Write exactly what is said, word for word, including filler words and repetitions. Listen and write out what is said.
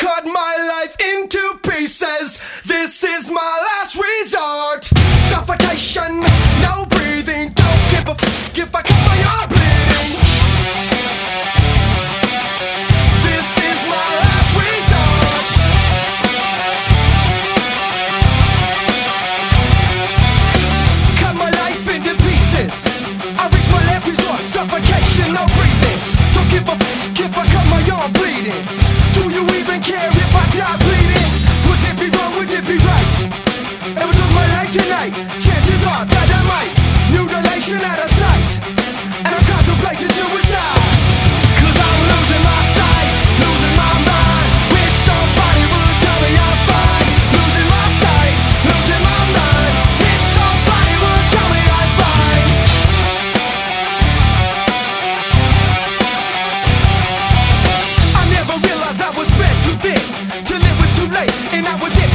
cut my life into pieces. This is my last resort. Suffocation, no breathing. Don't give a f if I cut my arm bleeding. This is my last resort. Cut my life into pieces. I reach my last resort. Suffocation, no breathing. Don't give a f if I cut my arm bleeding. Do you even care if I die bleeding? Would it be wrong, would it be right? If I took my life tonight, chances are that I might. Mutilation out of sight, and I'm contemplating suicide. Cause I'm losing my sight, losing my mind. Wish somebody would tell me I'm fine. Losing my sight, losing my mind. Wish somebody would tell me I'm fine. I never realized I was spread too thin till it was too late, and I was it.